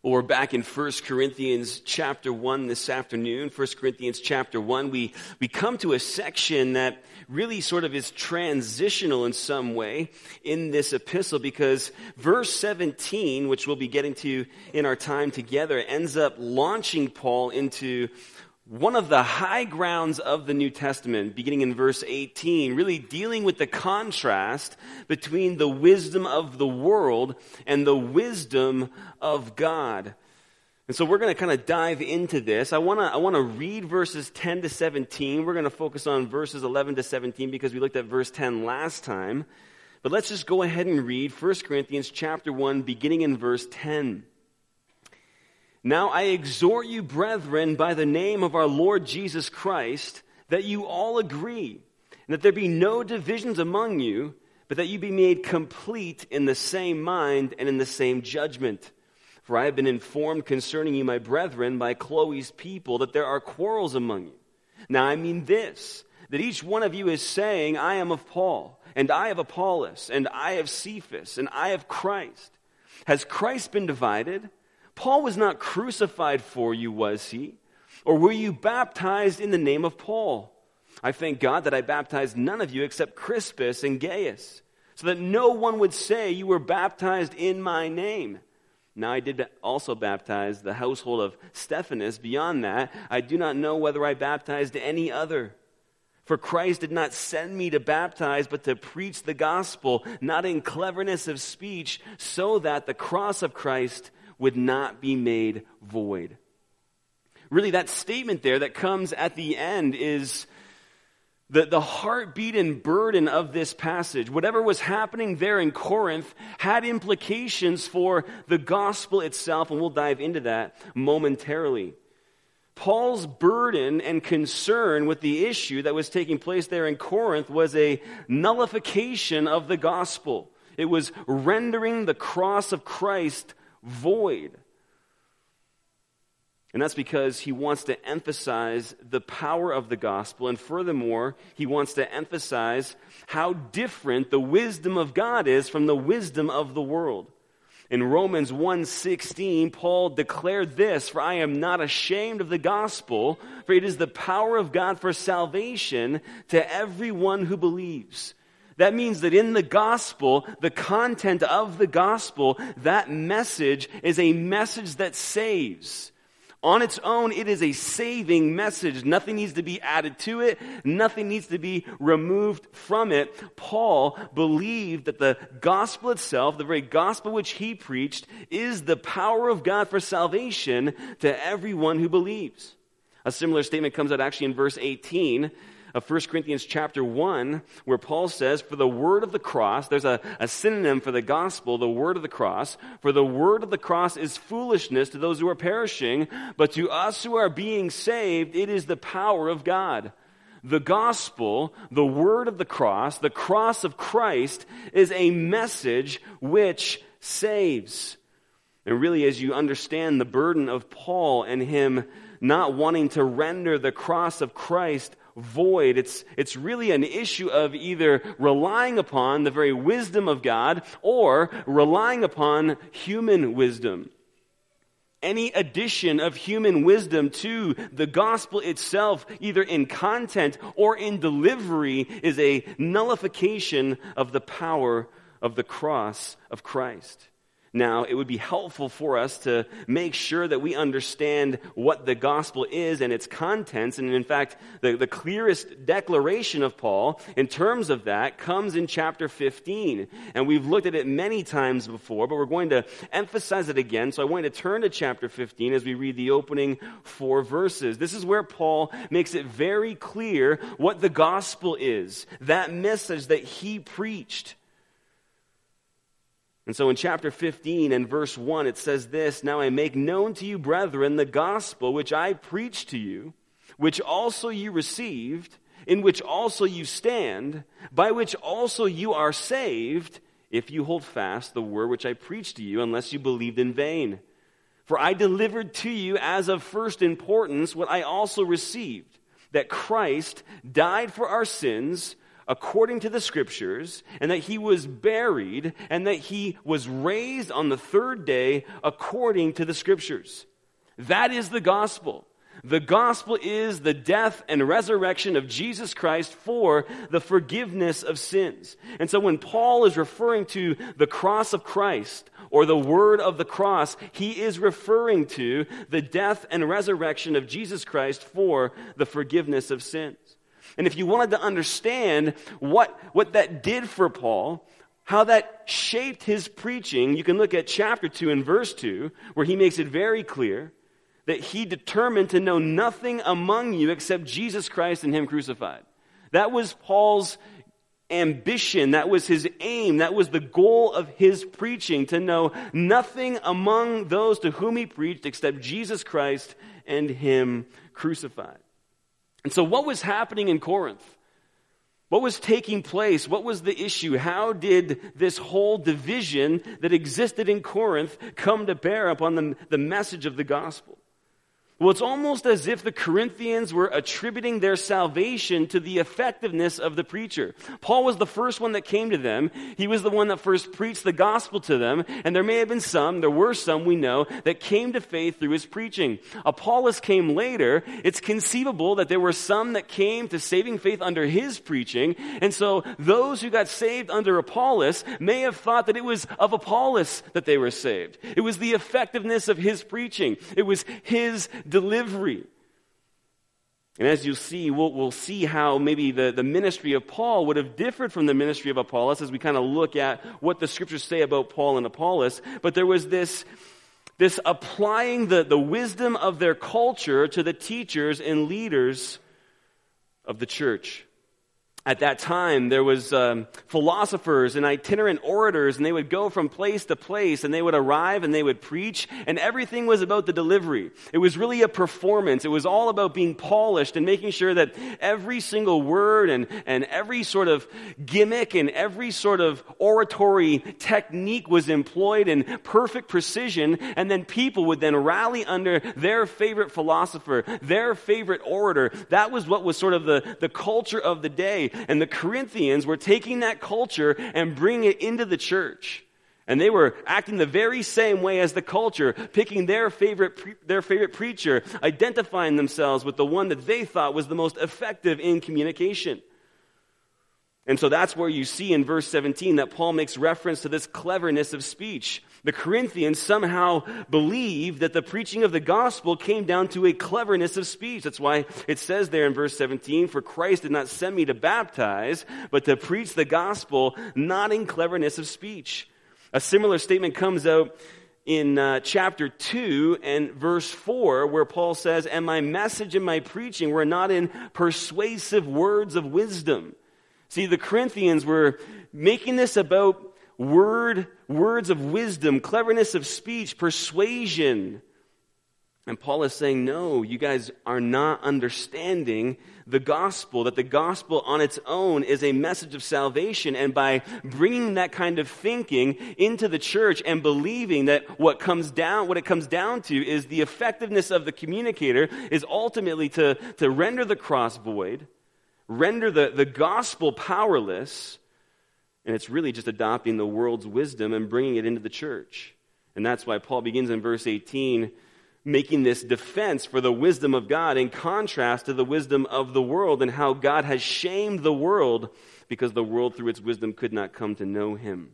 Well, we're back in 1 Corinthians chapter 1 this afternoon. 1 Corinthians chapter 1, we come to a section that really sort of is transitional in some way in this epistle, because verse 17, which we'll be getting to in our time together, ends up launching Paul into one of the high grounds of the New Testament, beginning in verse 18, really dealing with the contrast between the wisdom of the world and the wisdom of God. And so we're going to kind of dive into this. I want to read verses 10 to 17. We're going to focus on verses 11 to 17 because we looked at verse 10 last time. But let's just go ahead and read 1 Corinthians chapter 1, beginning in verse 10. Now I exhort you, brethren, by the name of our Lord Jesus Christ, that you all agree, and that there be no divisions among you, but that you be made complete in the same mind and in the same judgment. For I have been informed concerning you, my brethren, by Chloe's people, that there are quarrels among you. Now I mean this, that each one of you is saying, I am of Paul, and I of Apollos, and I of Cephas, and I of Christ. Has Christ been divided? Paul was not crucified for you, was he? Or were you baptized in the name of Paul? I thank God that I baptized none of you except Crispus and Gaius, so that no one would say you were baptized in my name. Now I did also baptize the household of Stephanas. Beyond that, I do not know whether I baptized any other. For Christ did not send me to baptize, but to preach the gospel, not in cleverness of speech, so that the cross of Christ would not be made void. Really, that statement there that comes at the end is the heartbeat and burden of this passage. Whatever was happening there in Corinth had implications for the gospel itself, and we'll dive into that momentarily. Paul's burden and concern with the issue that was taking place there in Corinth was a nullification of the gospel. It was rendering the cross of Christ void. And that's because he wants to emphasize the power of the gospel, and furthermore, he wants to emphasize how different the wisdom of God is from the wisdom of the world. In Romans 1:16, Paul declared this, "For I am not ashamed of the gospel, for it is the power of God for salvation to everyone who believes." That means that in the gospel, the content of the gospel, that message is a message that saves. On its own, it is a saving message. Nothing needs to be added to it. Nothing needs to be removed from it. Paul believed that the gospel itself, the very gospel which he preached, is the power of God for salvation to everyone who believes. A similar statement comes out actually in verse 18 of 1 Corinthians chapter 1, where Paul says, for the word of the cross, there's a synonym for the gospel, the word of the cross, for the word of the cross is foolishness to those who are perishing, but to us who are being saved, it is the power of God. The gospel, the word of the cross of Christ, is a message which saves. And really, as you understand the burden of Paul and him not wanting to render the cross of Christ void, it's really an issue of either relying upon the very wisdom of God or relying upon human wisdom. Any addition of human wisdom to the gospel itself, either in content or in delivery, is a nullification of the power of the cross of Christ. Now, it would be helpful for us to make sure that we understand what the gospel is and its contents. And in fact, the clearest declaration of Paul in terms of that comes in chapter 15. And we've looked at it many times before, but we're going to emphasize it again. So I want you to turn to chapter 15 as we read the opening 4 verses. This is where Paul makes it very clear what the gospel is, that message that he preached. And so in chapter 15 and verse 1, it says this, now I make known to you, brethren, the gospel which I preached to you, which also you received, in which also you stand, by which also you are saved, if you hold fast the word which I preached to you, unless you believed in vain. For I delivered to you as of first importance what I also received, that Christ died for our sins according to the Scriptures, and that he was buried, and that he was raised on the third day according to the Scriptures. That is the gospel. The gospel is the death and resurrection of Jesus Christ for the forgiveness of sins. And so when Paul is referring to the cross of Christ, or the word of the cross, he is referring to the death and resurrection of Jesus Christ for the forgiveness of sins. And if you wanted to understand what that did for Paul, how that shaped his preaching, you can look at chapter 2 and verse 2, where he makes it very clear that he determined to know nothing among you except Jesus Christ and him crucified. That was Paul's ambition, that was his aim, that was the goal of his preaching, to know nothing among those to whom he preached except Jesus Christ and him crucified. And so what was happening in Corinth? What was taking place? What was the issue? How did this whole division that existed in Corinth come to bear upon the message of the gospel? Well, it's almost as if the Corinthians were attributing their salvation to the effectiveness of the preacher. Paul was the first one that came to them. He was the one that first preached the gospel to them. And there were some we know, that came to faith through his preaching. Apollos came later. It's conceivable that there were some that came to saving faith under his preaching. And so those who got saved under Apollos may have thought that it was of Apollos that they were saved. It was the effectiveness of his preaching. It was his delivery. And as you'll see, we'll see how maybe the ministry of Paul would have differed from the ministry of Apollos as we kind of look at what the Scriptures say about Paul and Apollos. But there was this applying the wisdom of their culture to the teachers and leaders of the church. At that time, there was philosophers and itinerant orators, and they would go from place to place, and they would arrive and they would preach, and everything was about the delivery. It was really a performance. It was all about being polished and making sure that every single word and every sort of gimmick and every sort of oratory technique was employed in perfect precision, and then people would then rally under their favorite philosopher, their favorite orator. That was what was sort of the culture of the day. And the Corinthians were taking that culture and bringing it into the church. And they were acting the very same way as the culture, picking their favorite preacher, identifying themselves with the one that they thought was the most effective in communication. And so that's where you see in verse 17 that Paul makes reference to this cleverness of speech. The Corinthians somehow believed that the preaching of the gospel came down to a cleverness of speech. That's why it says there in verse 17, "For Christ did not send me to baptize, but to preach the gospel, not in cleverness of speech." A similar statement comes out in chapter 2 and verse 4, where Paul says, "And my message and my preaching were not in persuasive words of wisdom." See, the Corinthians were making this about words of wisdom, cleverness of speech, persuasion. And Paul is saying, no, you guys are not understanding the gospel, that the gospel on its own is a message of salvation. And by bringing that kind of thinking into the church and believing that what it comes down to is the effectiveness of the communicator is ultimately to render the cross void, render the gospel powerless, and it's really just adopting the world's wisdom and bringing it into the church. And that's why Paul begins in verse 18, making this defense for the wisdom of God in contrast to the wisdom of the world, and how God has shamed the world because the world through its wisdom could not come to know him.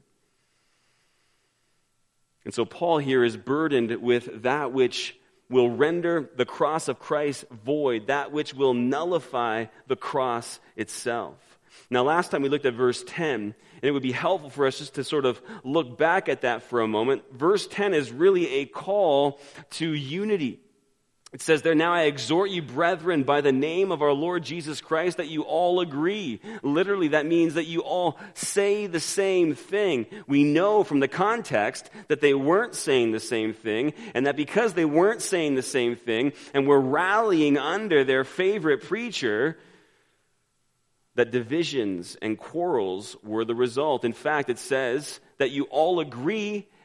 And so Paul here is burdened with that which will render the cross of Christ void, that which will nullify the cross itself. Now, last time we looked at verse 10, and it would be helpful for us just to sort of look back at that for a moment. Verse 10 is really a call to unity. It says there, "Now I exhort you, brethren, by the name of our Lord Jesus Christ, that you all agree." Literally, that means that you all say the same thing. We know from the context that they weren't saying the same thing, and that because they weren't saying the same thing, and were rallying under their favorite preacher, that divisions and quarrels were the result. In fact, it says that you all agree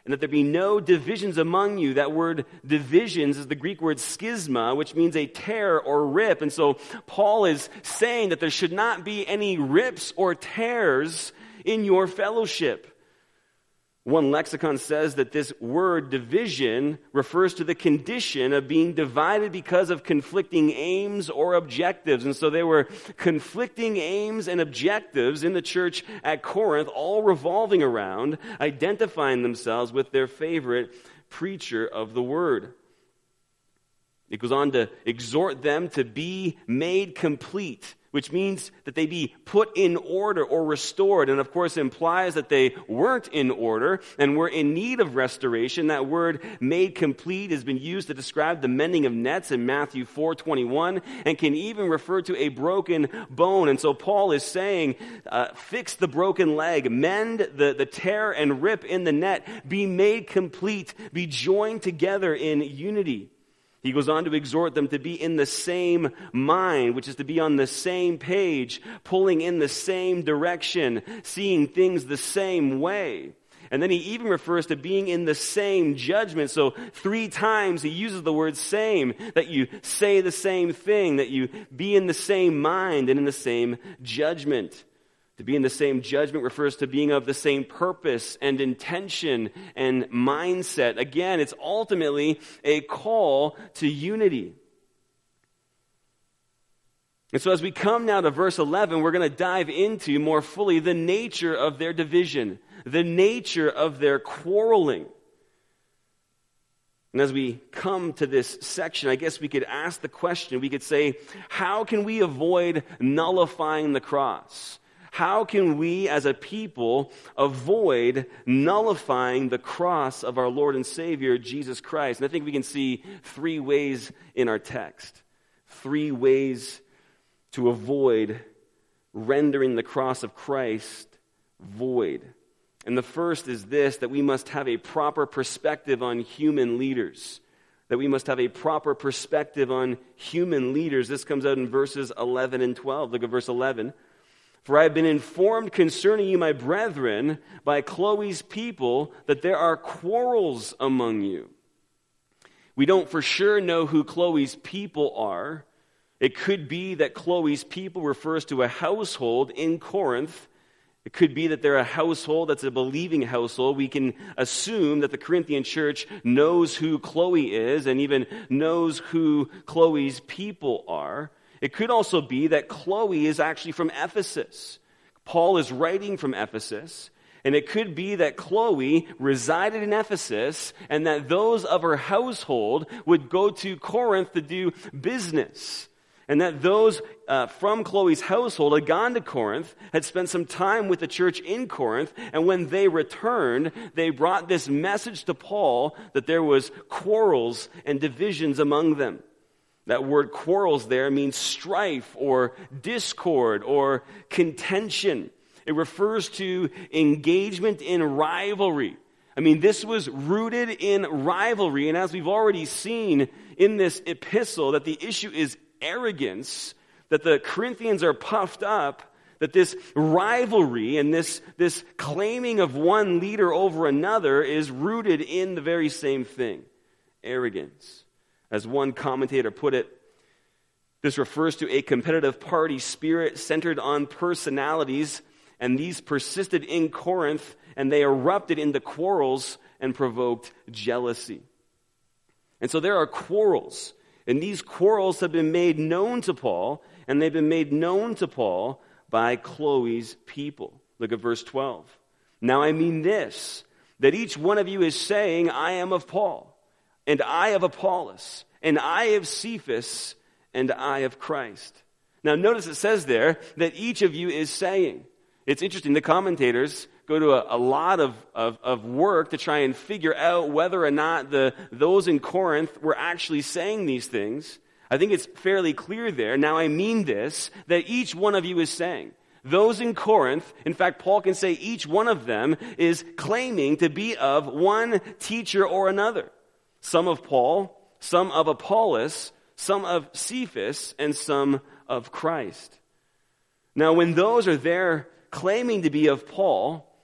and that there be no divisions among you. That word divisions is the Greek word schisma, which means a tear or rip. And so Paul is saying that there should not be any rips or tears in your fellowship. One lexicon says that this word division refers to the condition of being divided because of conflicting aims or objectives. And so there were conflicting aims and objectives in the church at Corinth, all revolving around identifying themselves with their favorite preacher of the word. It goes on to exhort them to be made complete, which means that they be put in order or restored, and of course implies that they weren't in order and were in need of restoration. That word made complete has been used to describe the mending of nets in Matthew 4:21 and can even refer to a broken bone. And so Paul is saying, fix the broken leg, mend the tear and rip in the net, be made complete, be joined together in unity. He goes on to exhort them to be in the same mind, which is to be on the same page, pulling in the same direction, seeing things the same way. And then he even refers to being in the same judgment. So 3 times he uses the word same, that you say the same thing, that you be in the same mind and in the same judgment. To be in the same judgment refers to being of the same purpose and intention and mindset. Again, it's ultimately a call to unity. And so as we come now to verse 11, we're going to dive into more fully the nature of their division, the nature of their quarreling. And as we come to this section, I guess we could ask the question, we could say, how can we avoid nullifying the cross? How can we as a people avoid nullifying the cross of our Lord and Savior, Jesus Christ? And I think we can see 3 ways in our text. 3 ways to avoid rendering the cross of Christ void. And the first is this, that we must have a proper perspective on human leaders. That we must have a proper perspective on human leaders. This comes out in verses 11 and 12. Look at verse 11. For I have been informed concerning you, my brethren, by Chloe's people, that there are quarrels among you. We don't for sure know who Chloe's people are. It could be that Chloe's people refers to a household in Corinth. It could be that they're a household that's a believing household. We can assume that the Corinthian church knows who Chloe is and even knows who Chloe's people are. It could also be that Chloe is actually from Ephesus. Paul is writing from Ephesus, and it could be that Chloe resided in Ephesus and that those of her household would go to Corinth to do business. And that those from Chloe's household had gone to Corinth, had spent some time with the church in Corinth, and when they returned, they brought this message to Paul that there was quarrels and divisions among them. That word quarrels there means strife or discord or contention. It refers to engagement in rivalry. I mean, this was rooted in rivalry, and as we've already seen in this epistle, that the issue is arrogance, that the Corinthians are puffed up, that this rivalry and this claiming of one leader over another is rooted in the very same thing, arrogance. As one commentator put it, this refers to a competitive party spirit centered on personalities, and these persisted in Corinth, and they erupted into quarrels and provoked jealousy. And so there are quarrels, and these quarrels have been made known to Paul, and they've been made known to Paul by Chloe's people. Look at verse 12. Now I mean this, that each one of you is saying, I am of Paul, and I of Apollos, and I of Cephas, and I of Christ. Now notice it says there that each of you is saying. It's interesting, the commentators go to a lot of work to try and figure out whether or not those in Corinth were actually saying these things. I think it's fairly clear there. Now I mean this, that each one of you is saying. Those in Corinth, in fact, Paul can say each one of them is claiming to be of one teacher or another. Some of Paul, some of Apollos, some of Cephas, and some of Christ. Now, when those are there claiming to be of Paul,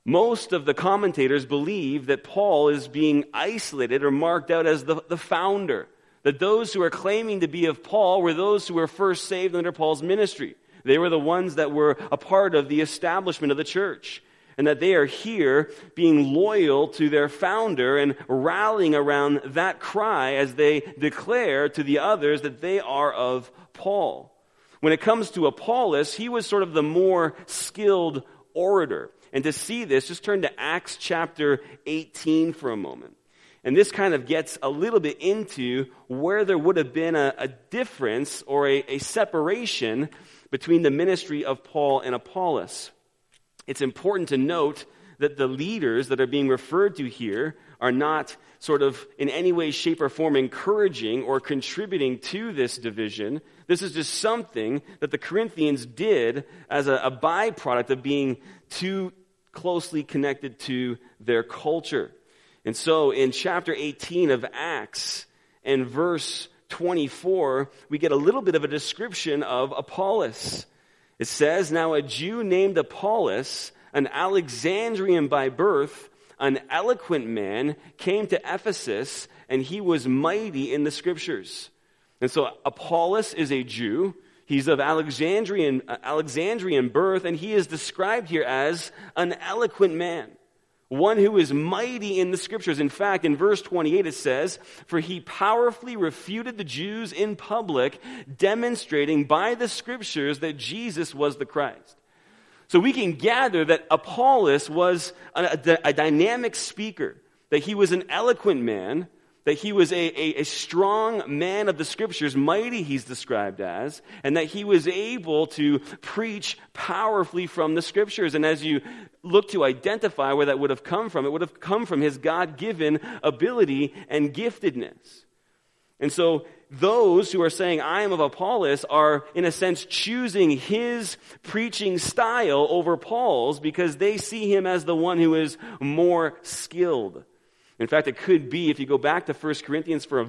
Most of the commentators believe that Paul is being isolated or marked out as the founder, that those who are claiming to be of Paul were those who were first saved under Paul's ministry. They were the ones that were a part of the establishment of the church, and that they are here being loyal to their founder and rallying around that cry as they declare to the others that they are of Paul. When it comes to Apollos, he was sort of the more skilled orator. And to see this, just turn to Acts chapter 18 for a moment. And this kind of gets a little bit into where there would have been a difference or a separation between the ministry of Paul and Apollos. It's important to note that the leaders that are being referred to here are not sort of in any way, shape, or form encouraging or contributing to this division. This is just something that the Corinthians did as a byproduct of being too closely connected to their culture. And so in chapter 18 of Acts and verse 24, we get a little bit of a description of Apollos. It says, "Now a Jew named Apollos, an Alexandrian by birth, an eloquent man, came to Ephesus, and he was mighty in the scriptures." And so Apollos is a Jew. He's of Alexandrian birth, and he is described here as an eloquent man, one who is mighty in the scriptures. In fact, in verse 28 it says, "For he powerfully refuted the Jews in public, demonstrating by the scriptures that Jesus was the Christ." So we can gather that Apollos was a dynamic speaker, that he was an eloquent man, that he was a strong man of the scriptures, mighty he's described as, and that he was able to preach powerfully from the scriptures. And as you look to identify where that would have come from, it would have come from his God-given ability and giftedness. And so those who are saying, "I am of Apollos," are in a sense choosing his preaching style over Paul's because they see him as the one who is more skilled. In fact, it could be, if you go back to 1 Corinthians for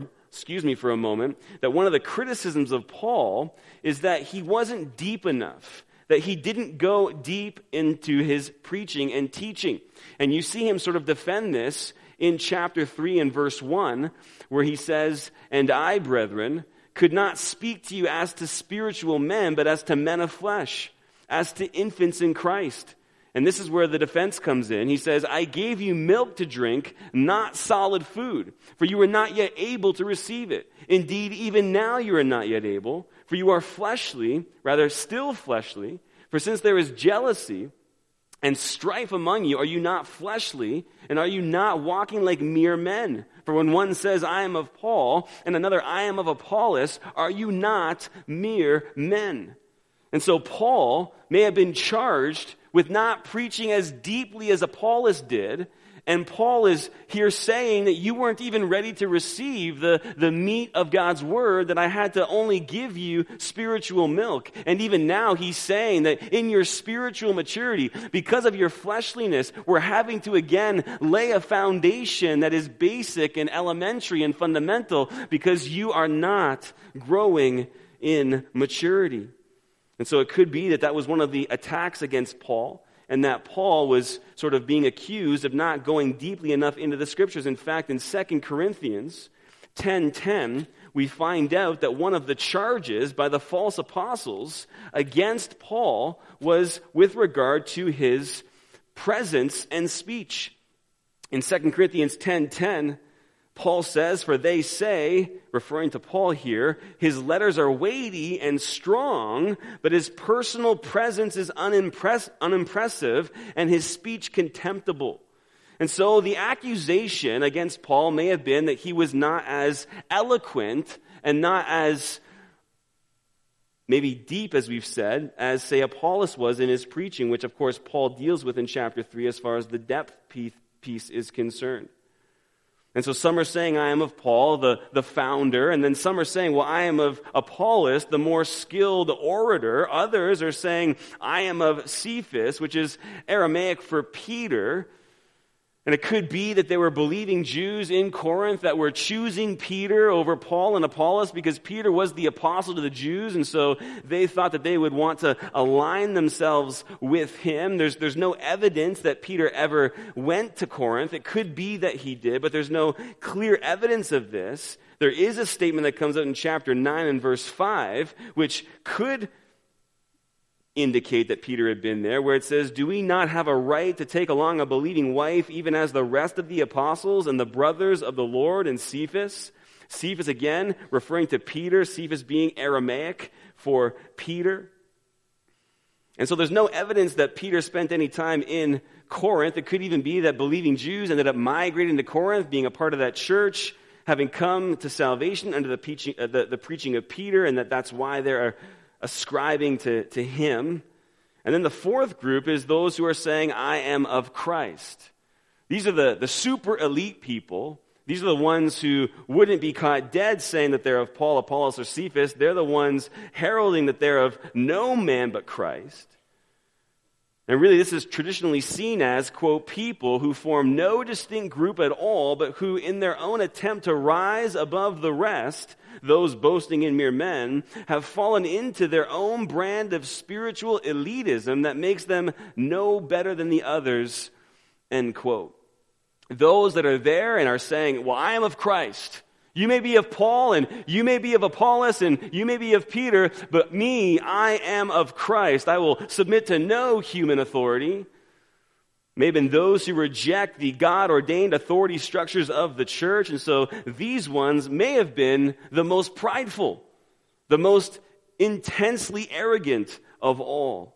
a moment, that one of the criticisms of Paul is that he wasn't deep enough, that he didn't go deep into his preaching and teaching. And you see him sort of defend this in chapter 3 and verse 1, where he says, "And I, brethren, could not speak to you as to spiritual men, but as to men of flesh, as to infants in Christ." And this is where the defense comes in. He says, "I gave you milk to drink, not solid food, for you were not yet able to receive it. Indeed, even now you are not yet able, for you are fleshly, rather still fleshly. For since there is jealousy and strife among you, are you not fleshly, and are you not walking like mere men? For when one says, 'I am of Paul,' and another, 'I am of Apollos,' are you not mere men?" And so Paul may have been charged with not preaching as deeply as Apollos did, and Paul is here saying that you weren't even ready to receive the meat of God's word, that I had to only give you spiritual milk. And even now he's saying that in your spiritual maturity, because of your fleshliness, we're having to again lay a foundation that is basic and elementary and fundamental because you are not growing in maturity. And so it could be that that was one of the attacks against Paul, and that Paul was sort of being accused of not going deeply enough into the scriptures. In fact, in 2 Corinthians 10:10, we find out that one of the charges by the false apostles against Paul was with regard to his presence and speech. In 2 Corinthians 10:10, Paul says, "For they say," referring to Paul here, "his letters are weighty and strong, but his personal presence is unimpressive, and his speech contemptible." And so the accusation against Paul may have been that he was not as eloquent and not as maybe deep, as we've said, as, say, Apollos was in his preaching, which, of course, Paul deals with in chapter 3 as far as the depth piece is concerned. And so some are saying, "I am of Paul, the founder," and then some are saying, "Well, I am of Apollos, the more skilled orator." Others are saying, "I am of Cephas," which is Aramaic for Peter. And it could be that there were believing Jews in Corinth that were choosing Peter over Paul and Apollos because Peter was the apostle to the Jews, and so they thought that they would want to align themselves with him. There's no evidence that Peter ever went to Corinth. It could be that he did, but there's no clear evidence of this. There is a statement that comes out in chapter 9 and verse 5, which could indicate that Peter had been there, where it says, "Do we not have a right to take along a believing wife, even as the rest of the apostles and the brothers of the Lord and Cephas?" Cephas, again, referring to Peter, Cephas being Aramaic for Peter. And so there's no evidence that Peter spent any time in Corinth. It could even be that believing Jews ended up migrating to Corinth, being a part of that church, having come to salvation under the preaching of Peter, and that's why they're ascribing to him. And then the fourth group is those who are saying, "I am of Christ." These are the super elite people. These are the ones who wouldn't be caught dead saying that they're of Paul, Apollos, or Cephas. They're the ones heralding that they're of no man but Christ. And really, this is traditionally seen as, quote, people who form no distinct group at all, but who, in their own attempt to rise above the rest, those boasting in mere men, have fallen into their own brand of spiritual elitism that makes them no better than the others, end quote. Those that are there and are saying, "Well, I am of Christ. You may be of Paul, and you may be of Apollos, and you may be of Peter, but me, I am of Christ. I will submit to no human authority." May have been those who reject the God-ordained authority structures of the church, and so these ones may have been the most prideful, the most intensely arrogant of all.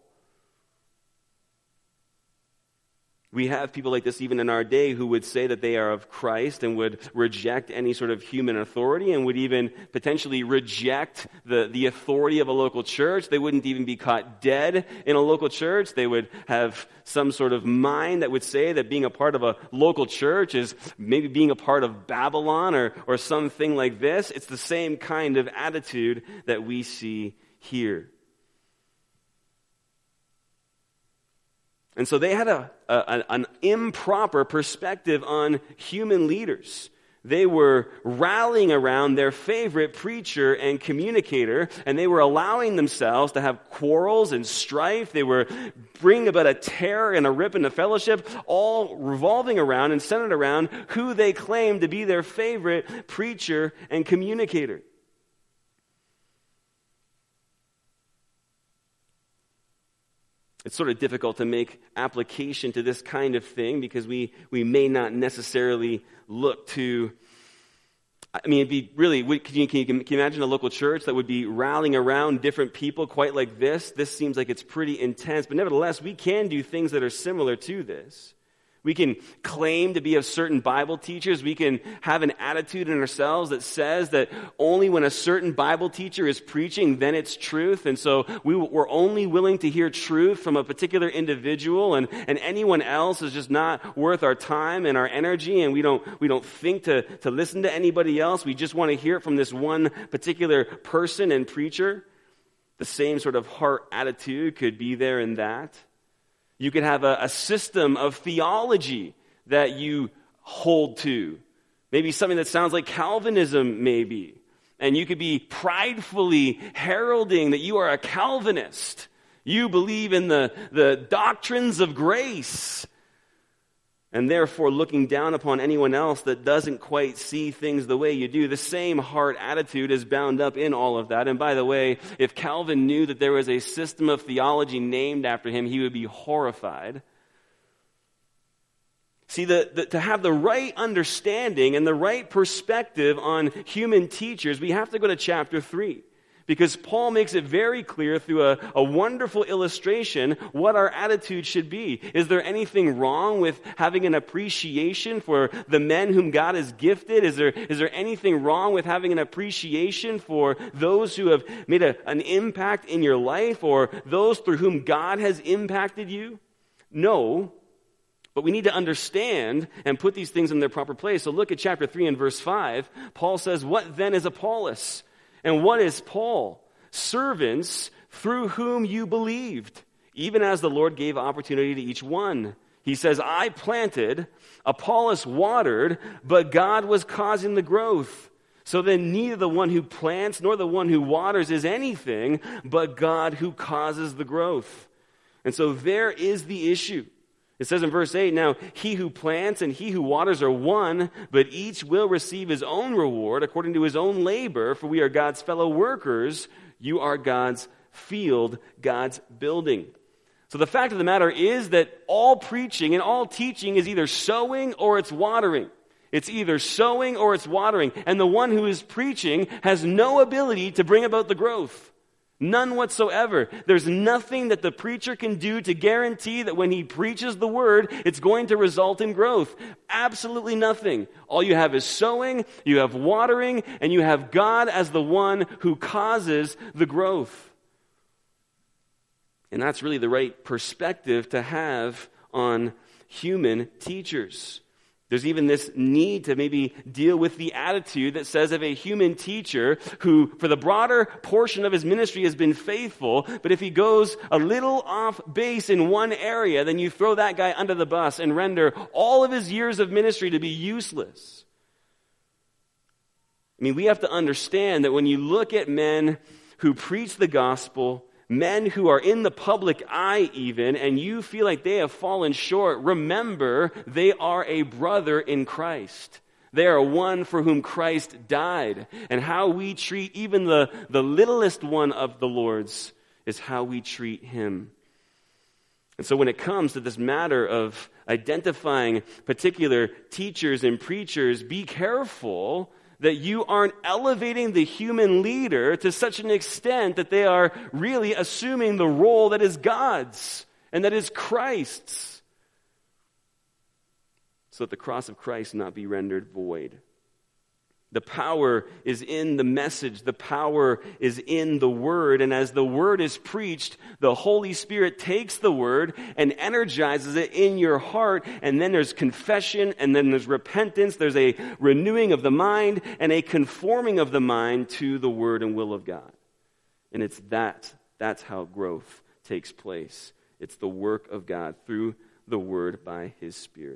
We have people like this even in our day who would say that they are of Christ and would reject any sort of human authority and would even potentially reject the authority of a local church. They wouldn't even be caught dead in a local church. They would have some sort of mind that would say that being a part of a local church is maybe being a part of Babylon or something like this. It's the same kind of attitude that we see here. And so they had an improper perspective on human leaders. They were rallying around their favorite preacher and communicator, and they were allowing themselves to have quarrels and strife. They were bringing about a tear and a rip in the fellowship, all revolving around and centered around who they claimed to be their favorite preacher and communicator. It's sort of difficult to make application to this kind of thing because we may not necessarily look to, it'd be really, can you imagine a local church that would be rallying around different people quite like this? This seems like it's pretty intense, but nevertheless, we can do things that are similar to this. We can claim to be of certain Bible teachers. We can have an attitude in ourselves that says that only when a certain Bible teacher is preaching, then it's truth. And so we're only willing to hear truth from a particular individual, and anyone else is just not worth our time and our energy, and we don't think to listen to anybody else. We just want to hear it from this one particular person and preacher. The same sort of heart attitude could be there in that. You could have a system of theology that you hold to. Maybe something that sounds like Calvinism, maybe. And you could be pridefully heralding that you are a Calvinist. You believe in the doctrines of grace. And therefore looking down upon anyone else that doesn't quite see things the way you do. The same heart attitude is bound up in all of that. And by the way, if Calvin knew that there was a system of theology named after him, he would be horrified. See, to have the right understanding and the right perspective on human teachers, we have to go to chapter 3. Because Paul makes it very clear through a wonderful illustration what our attitude should be. Is there anything wrong with having an appreciation for the men whom God has gifted? Is there anything wrong with having an appreciation for those who have made an impact in your life or those through whom God has impacted you? No. But we need to understand and put these things in their proper place. So look at chapter 3 and verse 5. Paul says, "What then is Apollos? And what is Paul? Servants through whom you believed, even as the Lord gave opportunity to each one. He says, I planted, Apollos watered, but God was causing the growth. So then neither the one who plants nor the one who waters is anything, but God who causes the growth. And so there is the issue. It says in verse 8, now he who plants and he who waters are one, but each will receive his own reward according to his own labor, for we are God's fellow workers. You are God's field, God's building. So the fact of the matter is that all preaching and all teaching is either sowing or it's watering. It's either sowing or it's watering. And the one who is preaching has no ability to bring about the growth. None whatsoever. There's nothing that the preacher can do to guarantee that when he preaches the word, it's going to result in growth. Absolutely nothing. All you have is sowing, you have watering, and you have God as the one who causes the growth. And that's really the right perspective to have on human teachers. There's even this need to maybe deal with the attitude that says of a human teacher who, for the broader portion of his ministry, has been faithful, but if he goes a little off base in one area, then you throw that guy under the bus and render all of his years of ministry to be useless. I mean, we have to understand that when you look at men who preach the gospel, men who are in the public eye even, and you feel like they have fallen short, remember they are a brother in Christ. They are one for whom Christ died. And how we treat even the littlest one of the Lord's is how we treat him. And so when it comes to this matter of identifying particular teachers and preachers, be careful that you aren't elevating the human leader to such an extent that they are really assuming the role that is God's and that is Christ's, so that the cross of Christ not be rendered void. The power is in the message. The power is in the word. And as the word is preached, the Holy Spirit takes the word and energizes it in your heart. And then there's confession, and then there's repentance. There's a renewing of the mind and a conforming of the mind to the word and will of God. And it's that's how growth takes place. It's the work of God through the word by his Spirit.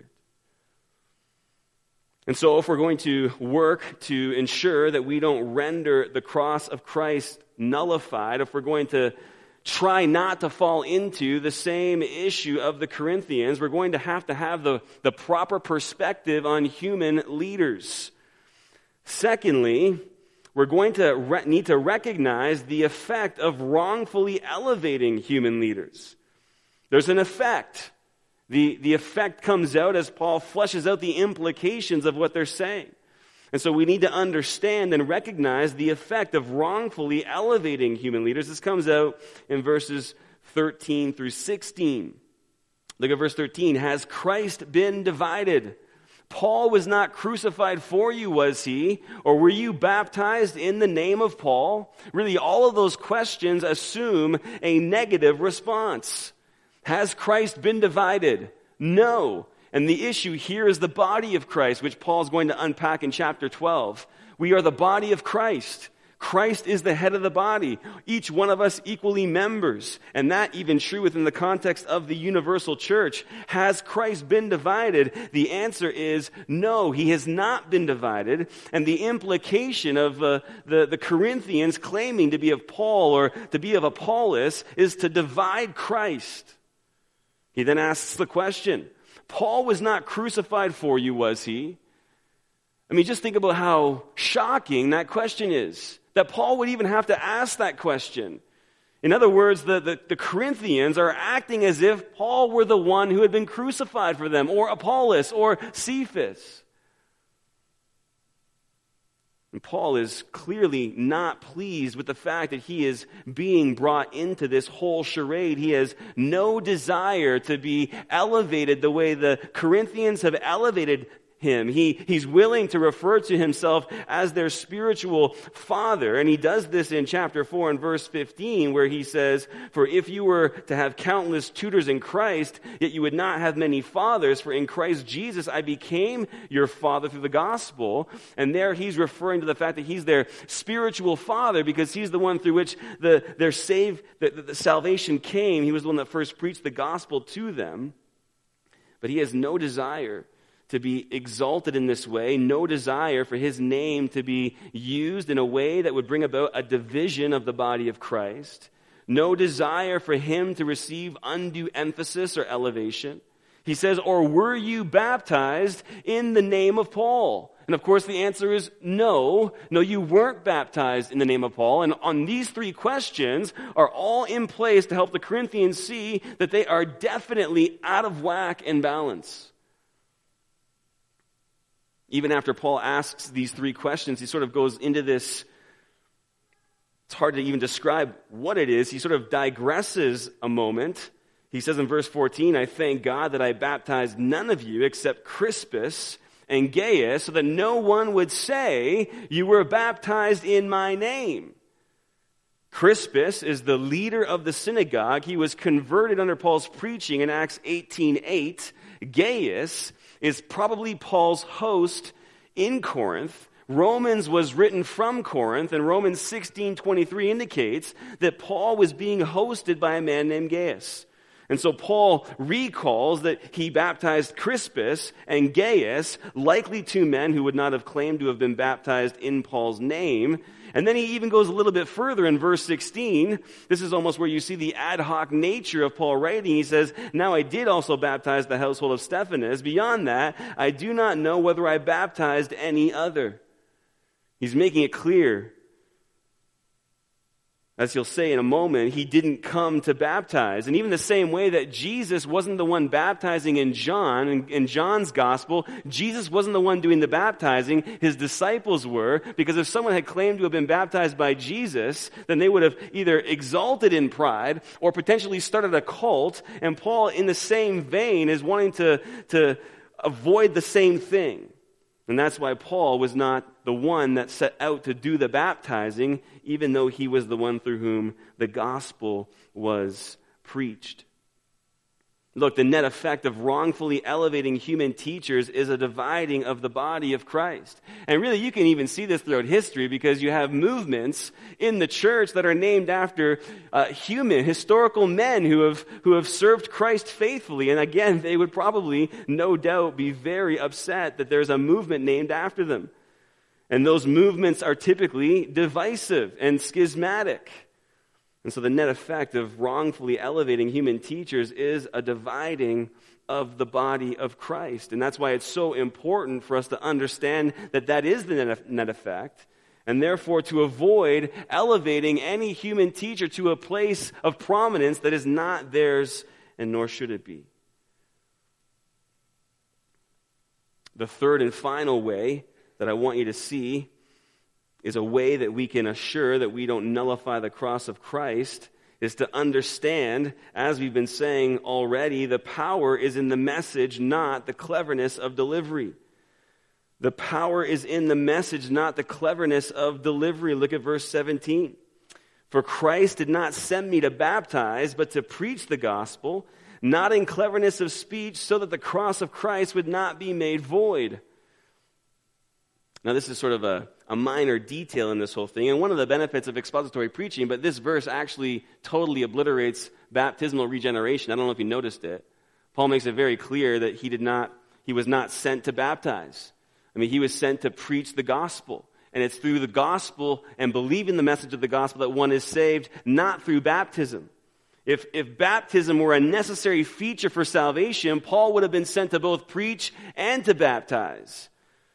And so if we're going to work to ensure that we don't render the cross of Christ nullified, if we're going to try not to fall into the same issue of the Corinthians, we're going to have the proper perspective on human leaders. Secondly, we're going to need to recognize the effect of wrongfully elevating human leaders. There's an effect. The effect comes out as Paul fleshes out the implications of what they're saying. And so we need to understand and recognize the effect of wrongfully elevating human leaders. This comes out in verses 13 through 16. Look at verse 13. Has Christ been divided? Paul was not crucified for you, was he? Or were you baptized in the name of Paul? Really, all of those questions assume a negative response. Has Christ been divided? No. And the issue here is the body of Christ, which Paul is going to unpack in chapter 12. We are the body of Christ. Christ is the head of the body. Each one of us equally members. And that even true within the context of the universal church. Has Christ been divided? The answer is no, he has not been divided. And the implication of the Corinthians claiming to be of Paul or to be of Apollos is to divide Christ. He then asks the question, Paul was not crucified for you, was he? I mean, just think about how shocking that question is, that Paul would even have to ask that question. In other words, the Corinthians are acting as if Paul were the one who had been crucified for them, or Apollos, or Cephas. And Paul is clearly not pleased with the fact that he is being brought into this whole charade. He has no desire to be elevated the way the Corinthians have elevated him. He's willing to refer to himself as their spiritual father. And he does this in chapter 4 and verse 15, where he says, for if you were to have countless tutors in Christ, yet you would not have many fathers, for in Christ Jesus I became your father through the gospel. And there he's referring to the fact that he's their spiritual father because he's the one through which the salvation came. He was the one that first preached the gospel to them. But he has no desire to be exalted in this way, no desire for his name to be used in a way that would bring about a division of the body of Christ, no desire for him to receive undue emphasis or elevation. He says, or were you baptized in the name of Paul? And of course the answer is no. No, you weren't baptized in the name of Paul. And on these three questions are all in place to help the Corinthians see that they are definitely out of whack and balance. Even after Paul asks these three questions, he sort of goes into this. It's hard to even describe what it is. He sort of digresses a moment. He says in verse 14, I thank God that I baptized none of you except Crispus and Gaius, so that no one would say you were baptized in my name. Crispus is the leader of the synagogue. He was converted under Paul's preaching in Acts 18:8. Gaius is probably Paul's host in Corinth. Romans was written from Corinth, and Romans 16:23 indicates that Paul was being hosted by a man named Gaius. And so Paul recalls that he baptized Crispus and Gaius, likely two men who would not have claimed to have been baptized in Paul's name. And then he even goes a little bit further in verse 16. This is almost where you see the ad hoc nature of Paul writing. He says, now I did also baptize the household of Stephanas. Beyond that, I do not know whether I baptized any other. He's making it clear. As he'll say in a moment, he didn't come to baptize. And even the same way that Jesus wasn't the one baptizing in John, in John's gospel, Jesus wasn't the one doing the baptizing, his disciples were, because if someone had claimed to have been baptized by Jesus, then they would have either exalted in pride or potentially started a cult, and Paul, in the same vein, is wanting to avoid the same thing. And that's why Paul was not the one that set out to do the baptizing, even though he was the one through whom the gospel was preached. Look, the net effect of wrongfully elevating human teachers is a dividing of the body of Christ. And really, you can even see this throughout history because you have movements in the church that are named after human, historical men who have served Christ faithfully. And again, they would probably, no doubt, be very upset that there's a movement named after them. And those movements are typically divisive and schismatic. And so the net effect of wrongfully elevating human teachers is a dividing of the body of Christ. And that's why it's so important for us to understand that that is the net effect, and therefore to avoid elevating any human teacher to a place of prominence that is not theirs, and nor should it be. The third and final way that I want you to see is a way that we can assure that we don't nullify the cross of Christ, is to understand, as we've been saying already, the power is in the message, not the cleverness of delivery. The power is in the message, not the cleverness of delivery. Look at verse 17. For Christ did not send me to baptize, but to preach the gospel, not in cleverness of speech, so that the cross of Christ would not be made void. Now, this is sort of a minor detail in this whole thing, and one of the benefits of expository preaching, but this verse actually totally obliterates baptismal regeneration. I don't know if you noticed it. Paul makes it very clear that he was not sent to baptize. I mean, he was sent to preach the gospel. And it's through the gospel and believing the message of the gospel that one is saved, not through baptism. If baptism were a necessary feature for salvation, Paul would have been sent to both preach and to baptize.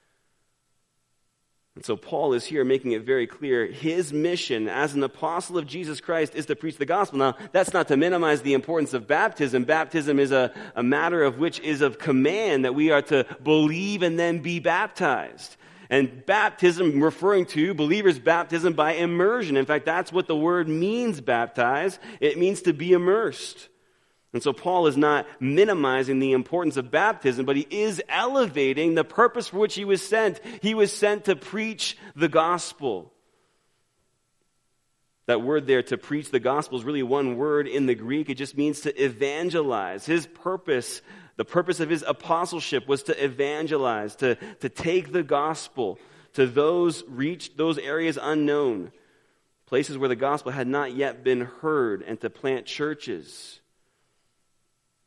And so Paul is here making it very clear his mission as an apostle of Jesus Christ is to preach the gospel. Now, that's not to minimize the importance of baptism. Baptism is a matter of which is of command, that we are to believe and then be baptized. And baptism referring to believers' baptism by immersion. In fact, that's what the word means, baptize. It means to be immersed. And so Paul is not minimizing the importance of baptism, but he is elevating the purpose for which he was sent. He was sent to preach the gospel. That word there, to preach the gospel, is really one word in the Greek. It just means to evangelize. His purpose, the purpose of his apostleship, was to evangelize, to take the gospel to those areas unknown, places where the gospel had not yet been heard, and to plant churches.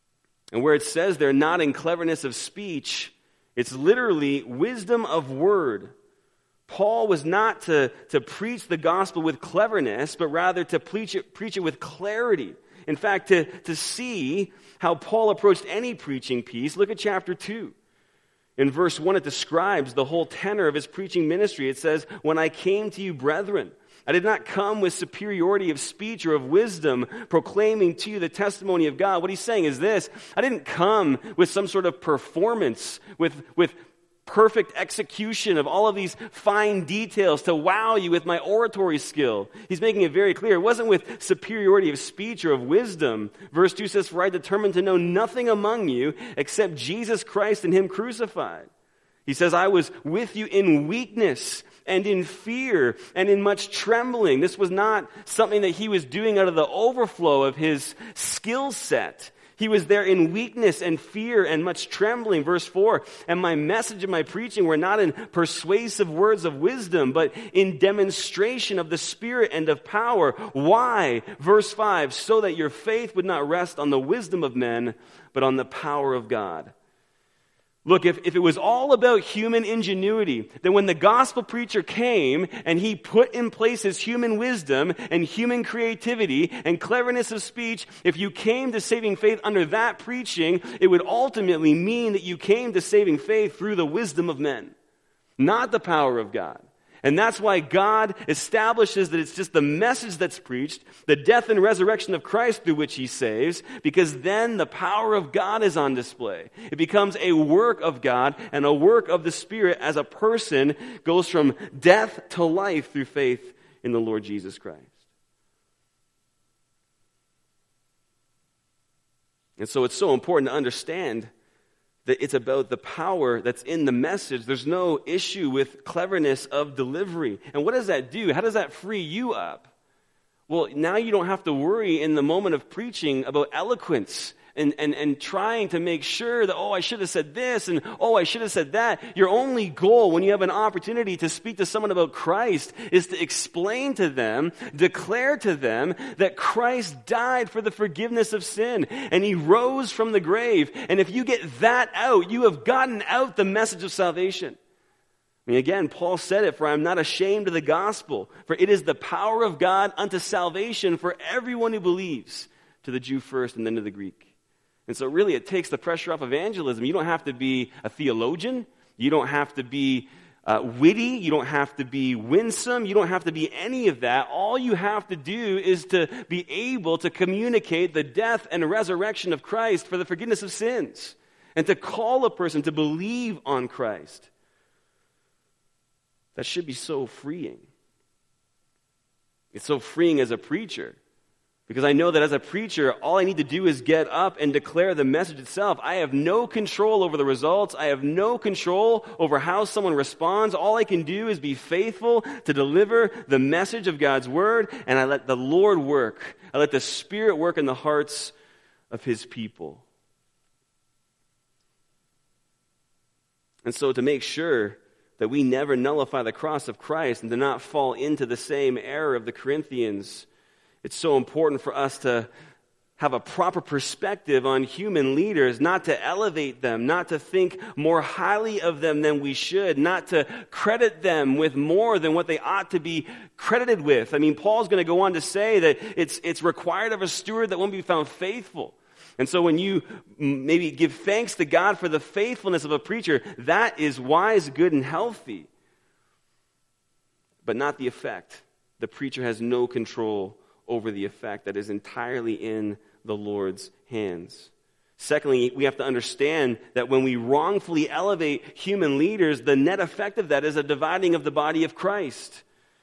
And where it says they're not in cleverness of speech, it's literally wisdom of word. Paul was not to preach the gospel with cleverness, but rather to preach it with clarity. In fact, to see how Paul approached any preaching piece, look at chapter 2. In verse 1, it describes the whole tenor of his preaching ministry. It says, "When I came to you, brethren, I did not come with superiority of speech or of wisdom, proclaiming to you the testimony of God." What he's saying is this: I didn't come with some sort of performance, with perfect execution of all of these fine details to wow you with my oratory skill. He's making it very clear. It wasn't with superiority of speech or of wisdom. Verse 2 says, "For I determined to know nothing among you except Jesus Christ and Him crucified." He says, "I was with you in weakness and in fear and in much trembling." This was not something that he was doing out of the overflow of his skill set. He was there in weakness and fear and much trembling. Verse 4, "And my message and my preaching were not in persuasive words of wisdom, but in demonstration of the Spirit and of power." Why? Verse 5, "So that your faith would not rest on the wisdom of men, but on the power of God." Look, if it was all about human ingenuity, then when the gospel preacher came and he put in place his human wisdom and human creativity and cleverness of speech, if you came to saving faith under that preaching, it would ultimately mean that you came to saving faith through the wisdom of men, not the power of God. And that's why God establishes that it's just the message that's preached, the death and resurrection of Christ through which He saves, because then the power of God is on display. It becomes a work of God and a work of the Spirit as a person goes from death to life through faith in the Lord Jesus Christ. And so it's so important to understand that it's about the power that's in the message. There's no issue with cleverness of delivery. And what does that do? How does that free you up? Well, now you don't have to worry in the moment of preaching about eloquence and trying to make sure that, I should have said this, and I should have said that. Your only goal when you have an opportunity to speak to someone about Christ is to explain to them, declare to them that Christ died for the forgiveness of sin, and He rose from the grave. And if you get that out, you have gotten out the message of salvation. I mean, again, Paul said it, "For I am not ashamed of the gospel, for it is the power of God unto salvation for everyone who believes, to the Jew first and then to the Greek." And so really it takes the pressure off evangelism. You don't have to be a theologian. You don't have to be witty. You don't have to be winsome. You don't have to be any of that. All you have to do is to be able to communicate the death and resurrection of Christ for the forgiveness of sins, and to call a person to believe on Christ. That should be so freeing. It's so freeing as a preacher. Because I know that as a preacher, all I need to do is get up and declare the message itself. I have no control over the results. I have no control over how someone responds. All I can do is be faithful to deliver the message of God's word, and I let the Lord work. I let the Spirit work in the hearts of His people. And so to make sure that we never nullify the cross of Christ and to not fall into the same error of the Corinthians, it's so important for us to have a proper perspective on human leaders, not to elevate them, not to think more highly of them than we should, not to credit them with more than what they ought to be credited with. I mean, Paul's going to go on to say that it's required of a steward that won't be found faithful. And so when you maybe give thanks to God for the faithfulness of a preacher, that is wise, good, and healthy. But not the effect. The preacher has no control over the effect. That is entirely in the Lord's hands. Secondly, we have to understand that when we wrongfully elevate human leaders, the net effect of that is a dividing of the body of Christ.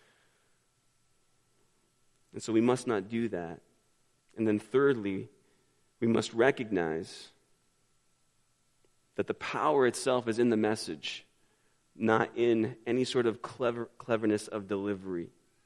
And so we must not do that. And then thirdly, we must recognize that the power itself is in the message, not in any sort of cleverness of delivery.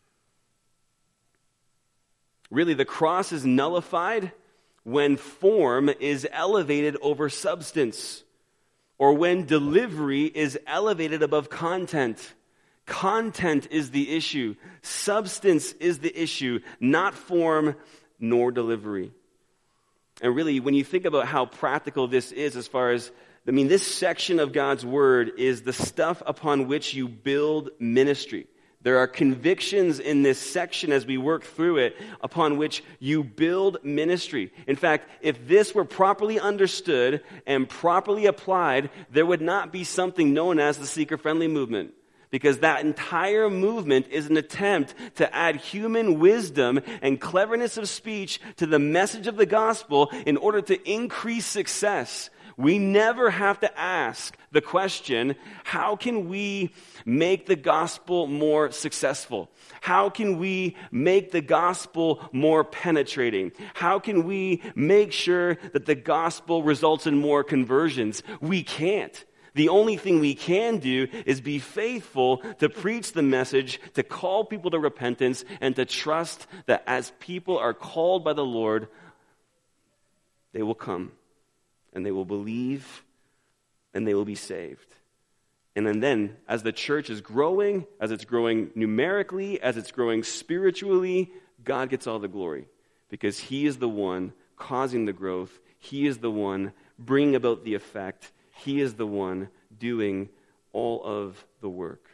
Really, the cross is nullified when form is elevated over substance, or when delivery is elevated above content. Content is the issue. Substance is the issue, not form nor delivery. And really, when you think about how practical this is as far as, this section of God's Word is the stuff upon which you build ministry. There are convictions in this section as we work through it upon which you build ministry. In fact, if this were properly understood and properly applied, there would not be something known as the seeker-friendly movement. Because that entire movement is an attempt to add human wisdom and cleverness of speech to the message of the gospel in order to increase success. We never have to ask the question, how can we make the gospel more successful? How can we make the gospel more penetrating? How can we make sure that the gospel results in more conversions? We can't. The only thing we can do is be faithful to preach the message, to call people to repentance, and to trust that as people are called by the Lord, they will come. And they will believe, and they will be saved. And then, as the church is growing, as it's growing numerically, as it's growing spiritually, God gets all the glory. Because He is the one causing the growth. He is the one bringing about the effect. He is the one doing all of the work.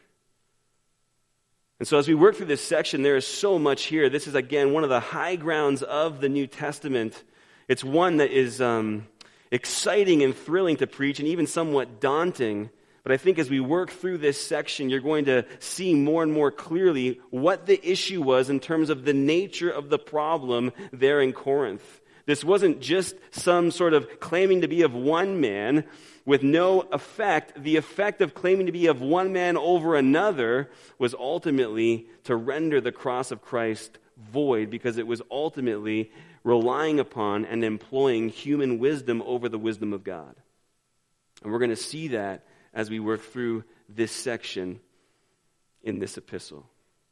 And so as we work through this section, there is so much here. This is, again, one of the high grounds of the New Testament. It's one that is exciting and thrilling to preach and even somewhat daunting. But I think as we work through this section, you're going to see more and more clearly what the issue was in terms of the nature of the problem there in Corinth. This wasn't just some sort of claiming to be of one man with no effect. The effect of claiming to be of one man over another was ultimately to render the cross of Christ void, because it was ultimately relying upon and employing human wisdom over the wisdom of God. And we're going to see that as we work through this section in this epistle.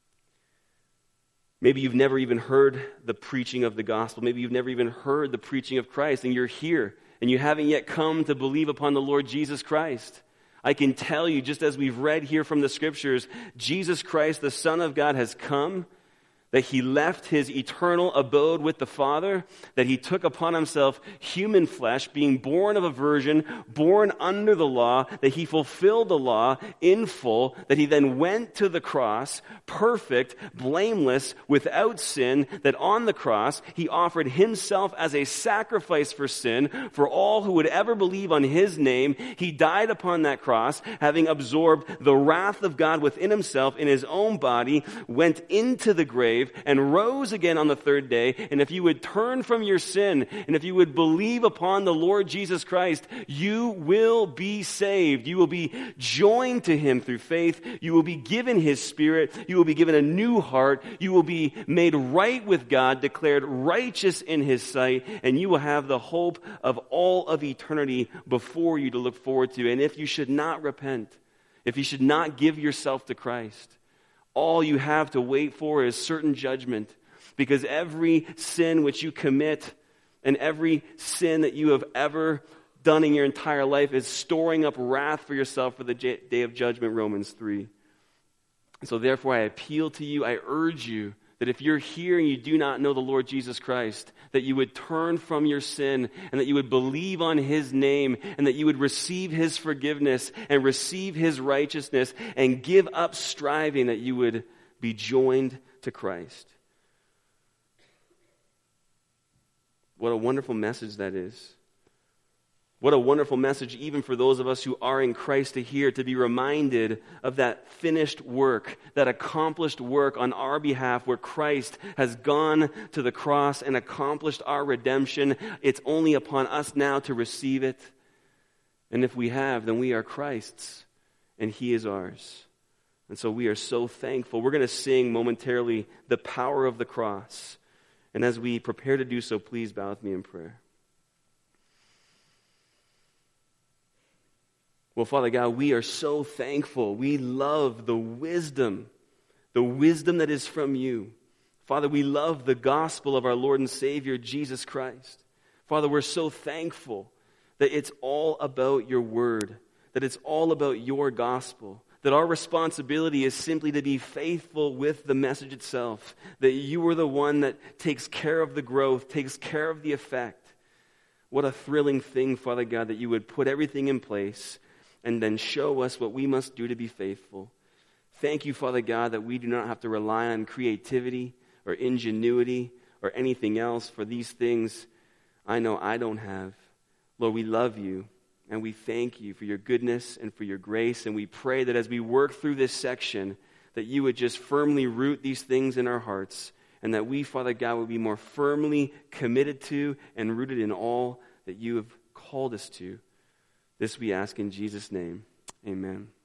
Maybe you've never even heard the preaching of the gospel. Maybe you've never even heard the preaching of Christ, and you're here, and you haven't yet come to believe upon the Lord Jesus Christ. I can tell you, just as we've read here from the Scriptures, Jesus Christ, the Son of God, has come, that He left His eternal abode with the Father, that He took upon Himself human flesh, being born of a virgin, born under the law, that He fulfilled the law in full, that He then went to the cross, perfect, blameless, without sin, that on the cross He offered Himself as a sacrifice for sin, for all who would ever believe on His name. He died upon that cross, having absorbed the wrath of God within Himself in His own body, went into the grave, and rose again on the third day. And if you would turn from your sin, and if you would believe upon the Lord Jesus Christ, you will be saved. You will be joined to Him through faith. You will be given His Spirit. You will be given a new heart. You will be made right with God, declared righteous in His sight, and you will have the hope of all of eternity before you to look forward to. And if you should not repent, if you should not give yourself to Christ, all you have to wait for is certain judgment, because every sin which you commit and every sin that you have ever done in your entire life is storing up wrath for yourself for the day of judgment, Romans 3. And so therefore I appeal to you, I urge you, that if you're here and you do not know the Lord Jesus Christ, that you would turn from your sin and that you would believe on His name and that you would receive His forgiveness and receive His righteousness and give up striving, that you would be joined to Christ. What a wonderful message that is. What a wonderful message even for those of us who are in Christ to hear, to be reminded of that finished work, that accomplished work on our behalf where Christ has gone to the cross and accomplished our redemption. It's only upon us now to receive it. And if we have, then we are Christ's and He is ours. And so we are so thankful. We're going to sing momentarily the power of the cross. And as we prepare to do so, please bow with me in prayer. Well, Father God, we are so thankful. We love the wisdom that is from you. Father, we love the gospel of our Lord and Savior, Jesus Christ. Father, we're so thankful that it's all about your word, that it's all about your gospel, that our responsibility is simply to be faithful with the message itself, that you are the one that takes care of the growth, takes care of the effect. What a thrilling thing, Father God, that you would put everything in place and then show us what we must do to be faithful. Thank you, Father God, that we do not have to rely on creativity or ingenuity or anything else, for these things I know I don't have. Lord, we love you, and we thank you for your goodness and for your grace, and we pray that as we work through this section, that you would just firmly root these things in our hearts, and that we, Father God, would be more firmly committed to and rooted in all that you have called us to. This we ask in Jesus' name. Amen.